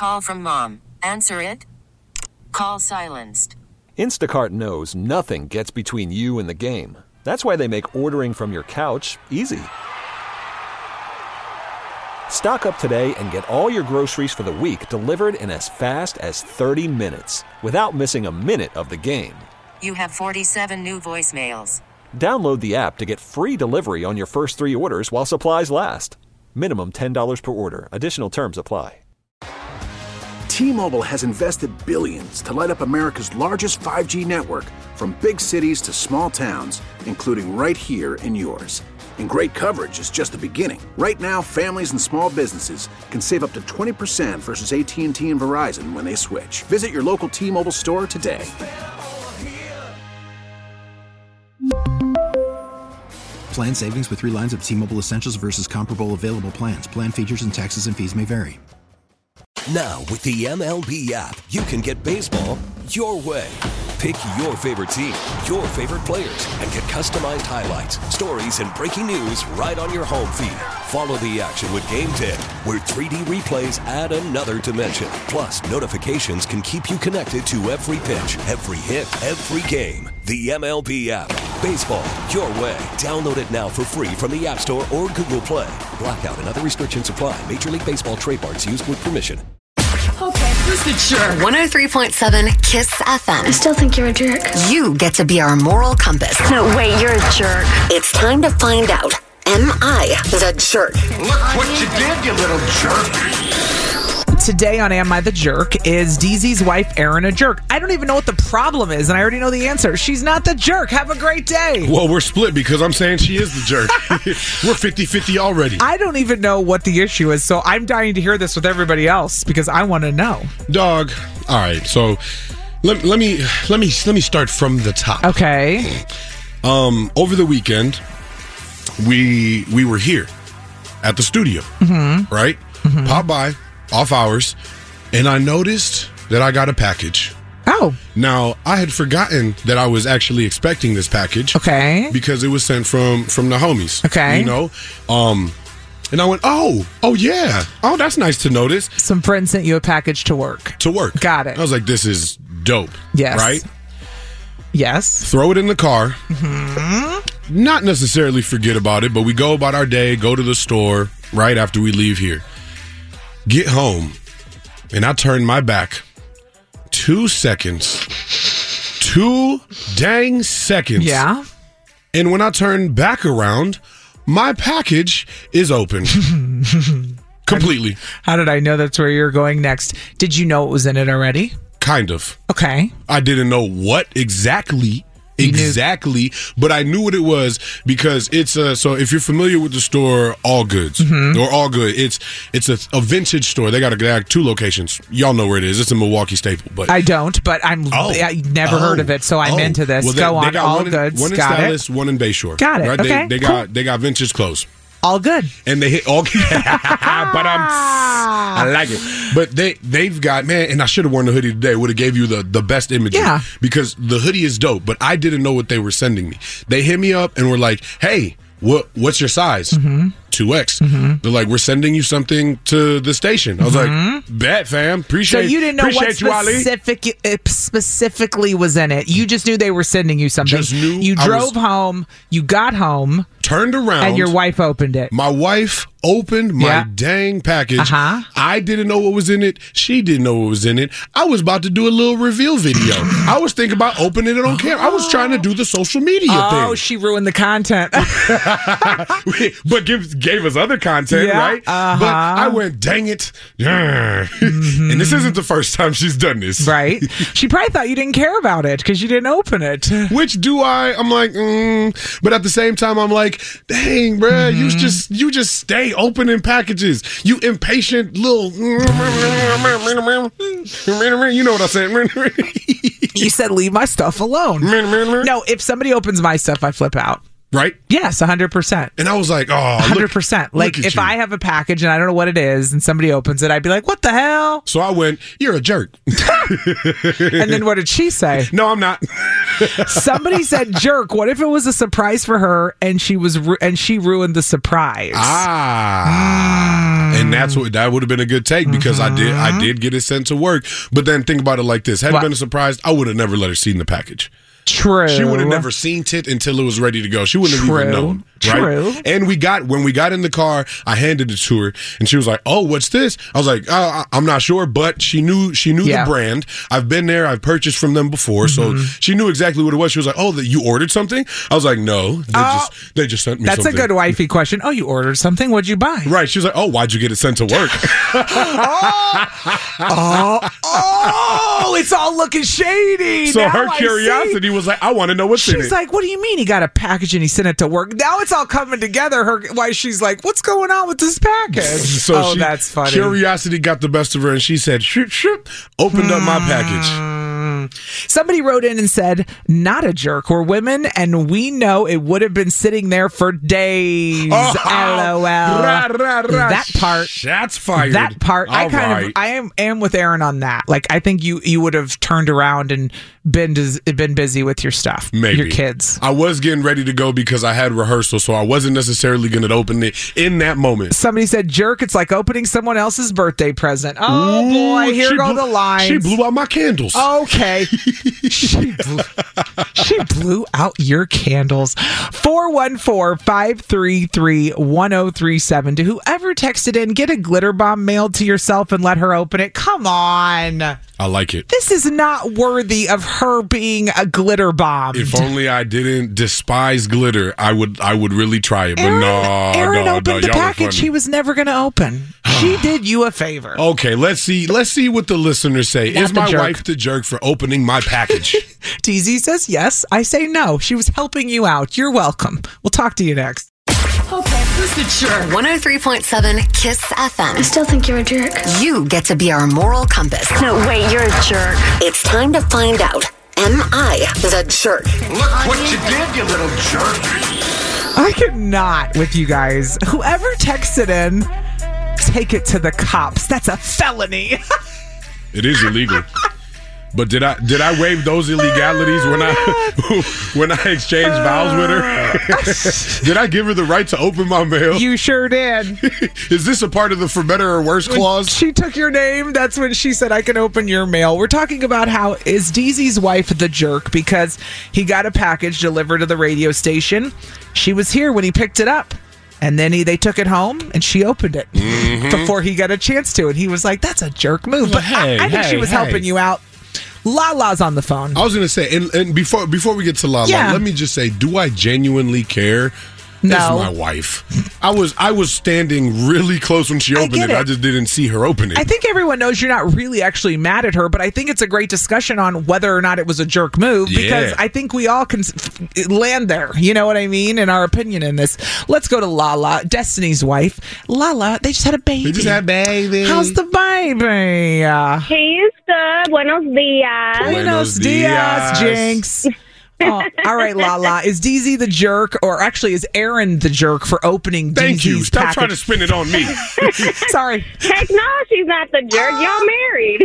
call from mom. Answer it. Call silenced. Instacart knows nothing gets between you and the game. That's why they make ordering from your couch easy. Stock up today and get all your groceries for the week delivered in as fast as 30 minutes without missing a minute of the game. You have 47 new voicemails. Download the app to get free delivery on your first 3 orders while supplies last. Minimum $10 per order. Additional terms apply. T-Mobile has invested billions to light up America's largest 5G network, from big cities to small towns, including right here in yours. And great coverage is just the beginning. Right now, families and small businesses can save up to 20% versus AT&T and Verizon when they switch. Visit your local T-Mobile store today. Plan savings with 3 lines of T-Mobile Essentials versus comparable available plans. Plan features and taxes and fees may vary. Now, with the MLB app, you can get baseball your way. Pick your favorite team, your favorite players, and get customized highlights, stories, and breaking news right on your home feed. Follow the action with Game Day, where 3D replays add another dimension. Plus, notifications can keep you connected to every pitch, every hit, every game. The MLB app. Baseball your way. Download it now for free from the App Store or Google Play. Blackout and other restrictions apply. Major League Baseball trademarks used with permission. Okay, who's the jerk? 103.7 KISS FM. I still think you're a jerk. You get to be our moral compass. No, wait, you're a jerk. It's time to find out. Am I the jerk? Look what you did, you little jerk. Today on Am I the Jerk is DZ's wife, Erin, a jerk. I don't even know what the problem is, and I already know the answer. She's not the jerk. Have a great day. Well, we're split because I'm saying she is the jerk. We're 50-50 already. I don't even know what the issue is, so I'm dying to hear this with everybody else because I want to know. Dog. All right, so let me start from the top. Okay. Over the weekend, we were here at the studio, right? Mm-hmm. Pop by. Off hours, and I noticed that I got a package. Oh. Now, I had forgotten that I was actually expecting this package. Okay. Because it was sent from the homies. Okay. You know? And I went, oh yeah. Oh, that's nice to notice. Some friend sent you a package to work. Got it. I was like, this is dope. Yes. Right? Yes. Throw it in the car. Mm-hmm. Not necessarily forget about it, but we go about our day, go to the store right after we leave here. Get home, and I turn my back 2 seconds. 2 dang seconds. Yeah. And when I turn back around, my package is open. Completely. How did I know that's where you're going next? Did you know what was in it already? Kind of. Okay. I didn't know what exactly, but I knew what it was because it's so if you're familiar with the store All Goods or All Good, it's a vintage store. They got 2 locations. Y'all know where it is. It's a Milwaukee staple, but I don't. But I never heard of it, so I'm into this. Well, go on, All Goods. One in Stylus, one in Bayshore. Got it. Right? Okay. They got vintage clothes. All good. And they hit all good. But I like it. But they've got, man, and I should have worn the hoodie today. Would have gave you the best imagery. Yeah. Because the hoodie is dope, but I didn't know what they were sending me. They hit me up and were like, hey, what's your size? 2X. They're like, we're sending you something to the station. I was like, bet, fam. Appreciate So you didn't know what specifically was in it. You just knew they were sending you something. Just knew. You drove home. You got home. Turned around. And your wife opened it. My wife opened my dang package. I didn't know what was in it. She didn't know what was in it. I was about to do a little reveal video. I was thinking about opening it on camera. I was trying to do the social media thing. Oh, she ruined the content. But gave us other content, right? But I went, dang it. And this isn't the first time she's done this. Right. She probably thought you didn't care about it because you didn't open it. Which do I? I'm like, But at the same time, I'm like, dang, bruh, you just stay opening packages. You impatient little. You know what I said. You said, leave my stuff alone. No, if somebody opens my stuff, I flip out. Right? Yes, 100%. And I was like, 100%. Like, if I have a package and I don't know what it is and somebody opens it, I'd be like, what the hell? So I went, you're a jerk. And then what did she say? No, I'm not. Somebody said jerk. What if it was a surprise for her and she ruined the surprise? And And that would have been a good take because I did get it sent to work. But then think about it like this. Had it been a surprise, I would have never let her see the package. True. She would have never seen it until it was ready to go. She wouldn't have even known. Right? True. And when we got in the car, I handed it to her, and she was like, "Oh, what's this?" I was like, "I'm not sure," but she knew the brand. I've been there. I've purchased from them before, so she knew exactly what it was. She was like, "Oh, you ordered something?" I was like, "No, they just sent me something." That's a good wifey question. Oh, you ordered something? What'd you buy? Right. She was like, "Oh, why'd you get it sent to work?" It's all looking shady. So now her curiosity was like, "I want to know what's in it." She's like, "What do you mean he got a package and he sent it to work?" Now it's all coming together. Why she's like, "What's going on with this package?" So that's funny. Curiosity got the best of her, and she said, "Shoop, opened up my package." Somebody wrote in and said, "Not a jerk. We're women, and we know it would have been sitting there for days." LOL. That part. Shots fired. That part. I am with Aaron on that. Like, I think you would have turned around and been busy with your stuff. Maybe. Your kids. I was getting ready to go because I had rehearsal, so I wasn't necessarily going to open it in that moment. Somebody said, "Jerk, it's like opening someone else's birthday present." Oh, boy, here go the lines. She blew out my candles. Okay. She blew out your candles. 414-533-1037. To whoever texted in, get a glitter bomb mailed to yourself and let her open it. Come on. I like it. This is not worthy of her being a glitter bomb. If only I didn't despise glitter, I would really try it. But Aaron opened the package he was never going to open. She did you a favor. Okay, let's see what the listeners say. Not is my wife the jerk for opening my package? TZ says yes. I say no. She was helping you out. You're welcome. We'll talk to you next. Okay, who's the jerk? 103.7 Kiss FM. I still think you're a jerk. You get to be our moral compass. No, wait, you're a jerk. It's time to find out. Am I the jerk? Look what you did, you little jerk. I could not with you guys. Whoever texted in, take it to the cops. That's a felony. It is illegal. But did I waive those illegalities when I exchanged vows with her? Did I give her the right to open my mail? You sure did. Is this a part of the for better or worse clause? When she took your name, that's when she said, "I can open your mail." We're talking about how is DZ's wife the jerk because he got a package delivered to the radio station. She was here when he picked it up. And then they took it home, and she opened it before he got a chance to. And he was like, "That's a jerk move." But I think she was helping you out. Lala's on the phone. I was going to say, and before we get to Lala, let me just say, do I genuinely care? No. That's my wife. I was standing really close when she opened it. I just didn't see her open it. I think everyone knows you're not really actually mad at her, but I think it's a great discussion on whether or not it was a jerk move because I think we all can land there. You know what I mean? In our opinion in this. Let's go to Lala, Destiny's wife. Lala, they just had a baby. They just had a baby. How's the baby? He's good. Buenos dias. Buenos dias, Jinx. Oh, all right, Lala. Is DZ the jerk, or actually is Aaron the jerk for opening Thank DZ's you. Stop package? trying to spin it on me. Sorry. Heck no, she's not the jerk. Y'all married.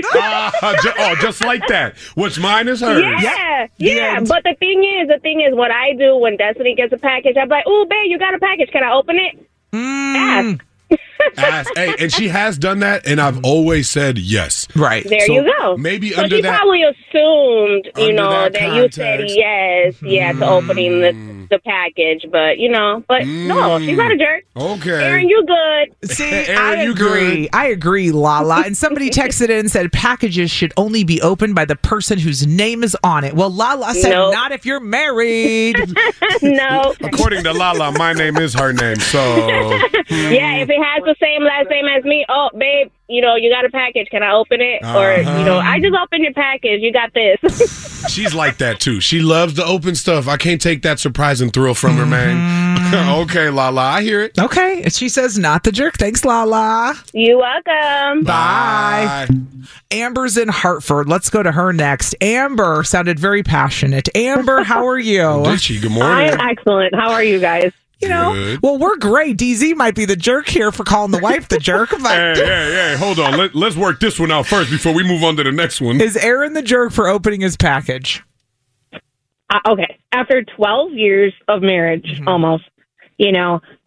Just like that. What's mine is hers. Yeah. But the thing is, what I do when Destiny gets a package, I'm like, "Oh, babe, you got a package. Can I open it?" Ask. Hey, and she has done that, and I've always said yes. Right. There you go. Maybe so under she that, probably assumed, that context, you said yes, to opening the package, but no, she's not a jerk. Okay. Aaron, you good. See, Aaron, I agree. good. I agree, Lala. And somebody texted in and said packages should only be opened by the person whose name is on it. Well, Lala said not if you're married. No. According to Lala, my name is her name, so. Yeah, if it has the same last name as me, oh, babe, you got a package. Can I open it? Or, I just opened your package. You got this. She's like that, too. She loves to open stuff. I can't take that surprise and thrill from her, man. Okay, Lala, I hear it. Okay. And she says, not the jerk. Thanks, Lala. You're welcome. Bye. Amber's in Hartford. Let's go to her next. Amber sounded very passionate. Amber, how are you? Did she? Good morning. I'm excellent. How are you guys? Good. Well, we're great. DZ might be the jerk here for calling the wife the jerk. But hey, hold on. Let's work this one out first before we move on to the next one. Is Aaron the jerk for opening his package? Okay. After 12 years of marriage, almost,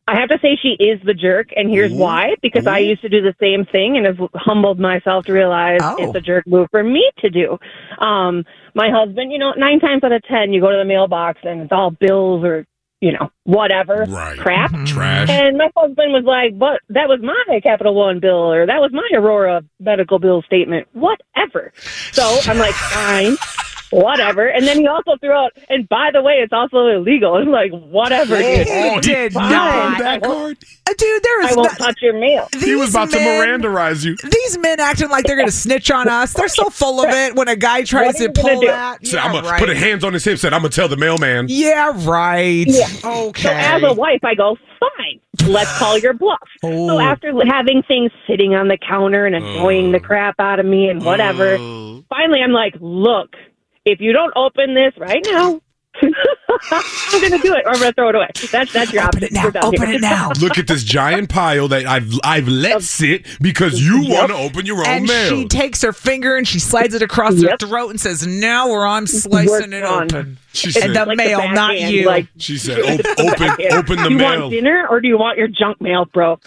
I have to say she is the jerk, and here's why. Because I used to do the same thing and have humbled myself to realize it's a jerk move for me to do. My husband, 9 times out of 10, you go to the mailbox and it's all bills or, whatever crap. Trash. And my husband was like, but that was my Capital One bill, or that was my Aurora medical bill statement, whatever. So I'm like, fine. Whatever. And then he also threw out, and by the way, it's also illegal. I'm like, whatever, dude. He did not. That card? Dude, I won't touch your mail. He was about to Miranderize you. These men acting like they're going to snitch on us. They're so full of it when a guy tries to pull that. So I'm going to put his hands on his hip, said, I'm going to tell the mailman. Yeah, right. Yeah. Okay. So as a wife, I go, fine. Let's call your bluff. So after having things sitting on the counter and annoying the crap out of me and whatever, finally I'm like, look, if you don't open this right now, I'm going to do it, or I'm going to throw it away. That's your option. Open it now. Look at this giant pile that I've let sit because you want to open your own mail. She takes her finger and she slides it across her throat and says, now or I'm slicing it open. She said, and the mail, not you. She said, open the you mail. You want dinner or do you want your junk mail, bro?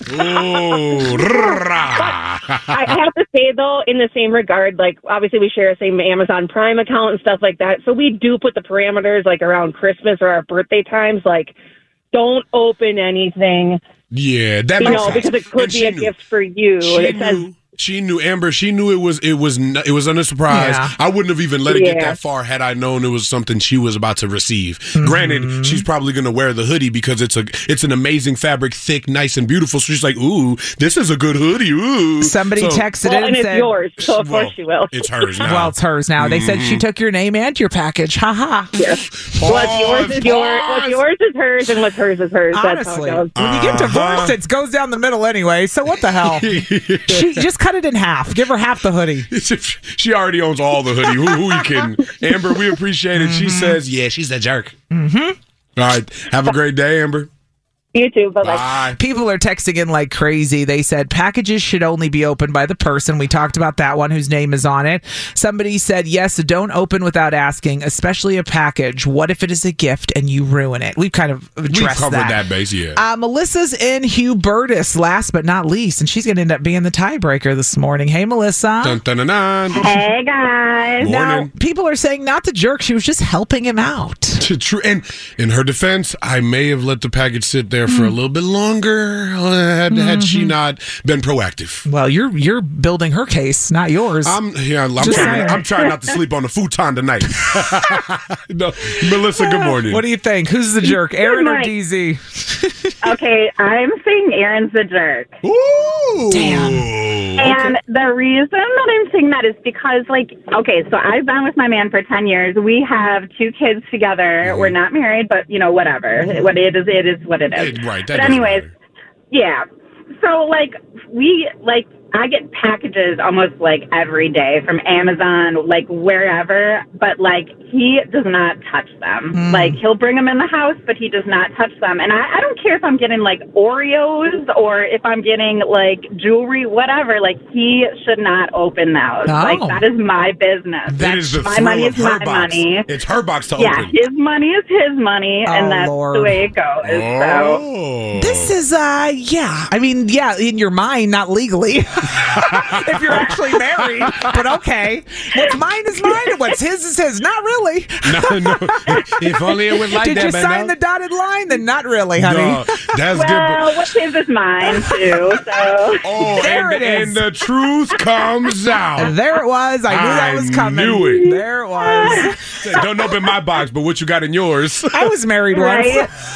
I have to say, though, in the same regard, like, obviously we share the same Amazon Prime account and stuff like that. So we do put the parameters, like, around Christmas or our birthday times, like, don't open anything. Yeah, that makes sense. Because it could be a gift for you. She knew, Amber. She knew it was under surprise. Yeah. I wouldn't have even let it get that far had I known it was something she was about to receive. Granted, she's probably going to wear the hoodie because it's an amazing fabric, thick, nice, and beautiful. So she's like, "Ooh, this is a good hoodie." Ooh. Somebody texted in and it's said, yours, so of course she will. It's hers now. Well, it's hers now. They said she took your name and your package. Ha ha. Yes. What's yours is yours. What's yours is hers, and what's hers is hers. Honestly, that's how it goes. when you get divorced, it goes down the middle anyway. So what the hell? She just cut it in half. Give her half the hoodie. She already owns all the hoodie. Who you kidding? Amber, we appreciate it. She says, yeah, she's a jerk. All right. Have a great day, Amber. You too. Bye-bye. People are texting in like crazy. They said packages should only be opened by the person. We talked about that one whose name is on it. Somebody said, yes, don't open without asking, especially a package. What if it is a gift and you ruin it? We've kind of addressed We've covered that base, yeah. Melissa's in Hubertus, last but not least, and she's going to end up being the tiebreaker this morning. Hey, Melissa. Dun, dun, dun, dun. Hey, guys. Now, people are saying not the jerk. She was just helping him out. True. And in her defense, I may have let the package sit there for a little bit longer had she not been proactive. Well, you're building her case, not yours. I'm trying not to sleep on the futon tonight. No, Melissa, good morning. What do you think? Who's the jerk, Aaron or DZ? Okay, I'm saying Aaron's the jerk. Ooh. Damn. And the reason that I'm saying that is because, so I've been with my man for 10 years. We have 2 kids together. We're not married, but, whatever. What it is what it is. Right. But anyways, yeah. So, I get packages almost every day from Amazon, wherever, but he does not touch them. He'll bring them in the house, but he does not touch them. And I don't care if I'm getting Oreos or if I'm getting jewelry, whatever. He should not open those. That is my business. My money is my box. money. It's her box to open. Yeah, his money is his money, and that's the way it goes. So this is in your mind, not legally. If you're actually married, but okay. What's mine is mine, and what's his is his. Not really. No. If only it was like Did that. Did you sign the dotted line? Then not really, honey. No, that's good. Well, what's his is mine, too. So. There it is. And the truth comes out. There it was. I knew that was coming. Knew it. There it was. Don't open my box, but what you got in yours. I was married once.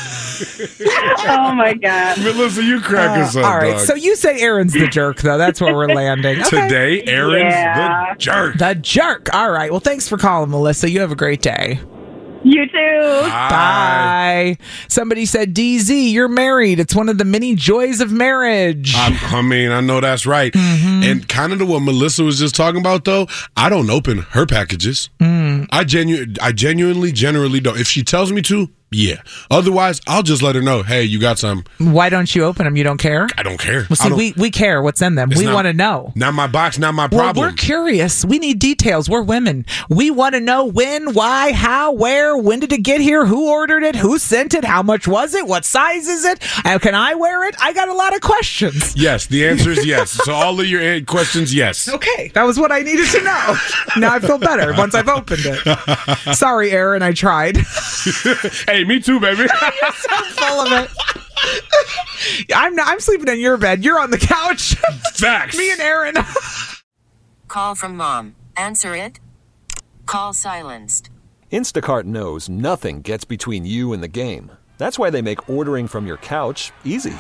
Oh my God, Melissa, you crack us up. All right, dog. so you say Aaron's the jerk, though. That's where we're landing today. Aaron's the jerk. The jerk. All right. Well, thanks for calling, Melissa. You have a great day. You too. Bye. Somebody said, DZ, you're married. It's one of the many joys of marriage. I know that's right. And kind of to what Melissa was just talking about, though, I don't open her packages. I genuinely, generally don't. If she tells me to, Yeah. Otherwise, I'll just let her know, hey, you got some. Why don't you open them? You don't care? I don't care. Well, see, we care what's in them. We want to know. Not my box, not my problem. Well, we're curious. We need details. We're women. We want to know when, why, how, where, when did it get here, who ordered it, who sent it, how much was it, what size is it, can I wear it? I got a lot of questions. Yes, the answer is yes. So all of your questions, yes. Okay, that was what I needed to know. Now I feel better once I've opened it. Sorry, Aaron, I tried. Hey, me too, baby. You're so full of it. I'm sleeping in your bed. You're on the couch. Facts. Me and Aaron. Call from mom. Answer it. Call silenced. Instacart knows nothing gets between you and the game. That's why they make ordering from your couch easy.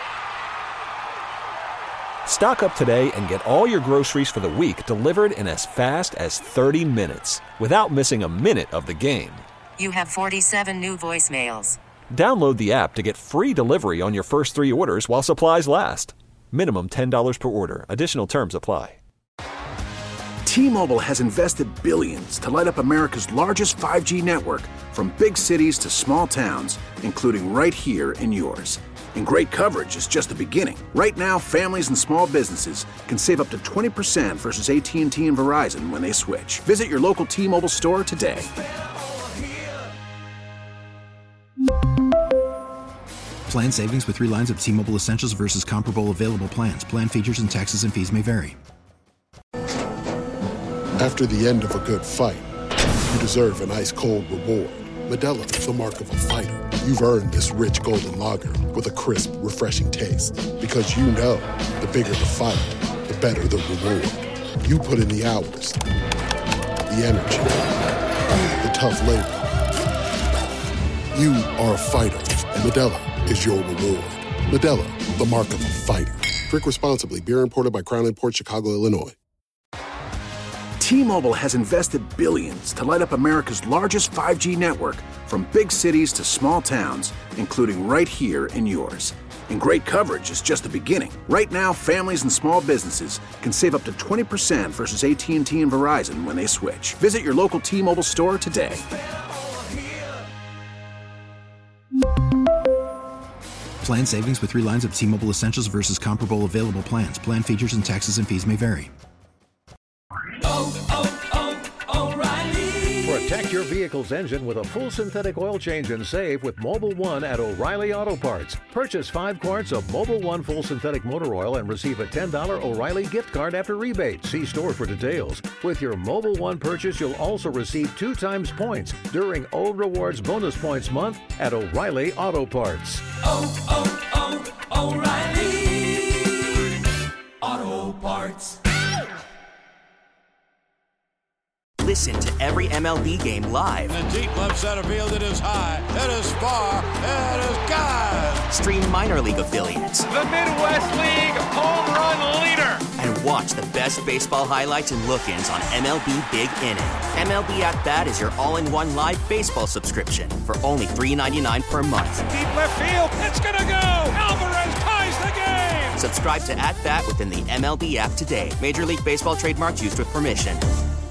Stock up today and get all your groceries for the week delivered in as fast as 30 minutes without missing a minute of the game. You have 47 new voicemails. Download the app to get free delivery on your first 3 orders while supplies last. Minimum $10 per order. Additional terms apply. T-Mobile has invested billions to light up America's largest 5G network, from big cities to small towns, including right here in yours. And great coverage is just the beginning. Right now, families and small businesses can save up to 20% versus AT&T and Verizon when they switch. Visit your local T-Mobile store today. Plan savings with 3 lines of T-Mobile Essentials versus comparable available plans. Plan features and taxes and fees may vary. After the end of a good fight, you deserve an ice-cold reward. Modelo is the mark of a fighter. You've earned this rich golden lager with a crisp, refreshing taste. Because you know, the bigger the fight, the better the reward. You put in the hours, the energy, the tough labor. You are a fighter, and Modelo is your reward. Modelo, the mark of a fighter. Drink responsibly. Beer imported by Crown Imports, Chicago, Illinois. T-Mobile has invested billions to light up America's largest 5G network, from big cities to small towns, including right here in yours. And great coverage is just the beginning. Right now, families and small businesses can save up to 20% versus AT&T and Verizon when they switch. Visit your local T-Mobile store today. Plan savings with 3 lines of T-Mobile Essentials versus comparable available plans. Plan features and taxes and fees may vary. Protect your vehicle's engine with a full synthetic oil change and save with Mobil 1 at O'Reilly Auto Parts. Purchase 5 quarts of Mobil 1 full synthetic motor oil and receive a $10 O'Reilly gift card after rebate. See store for details. With your Mobil 1 purchase, you'll also receive 2 times points during O Rewards Bonus Points Month at O'Reilly Auto Parts. O'Reilly Auto Parts. Listen to every MLB game live. In the deep left center field, it is high, it is far, it is gone. Stream minor league affiliates. The Midwest League home run leader. And watch the best baseball highlights and look-ins on MLB Big Inning. MLB At Bat is your all-in-one live baseball subscription for only $3.99 per month. Deep left field, it's gonna go. Alvarez ties the game. Subscribe to At Bat within the MLB app today. Major League Baseball trademarks used with permission.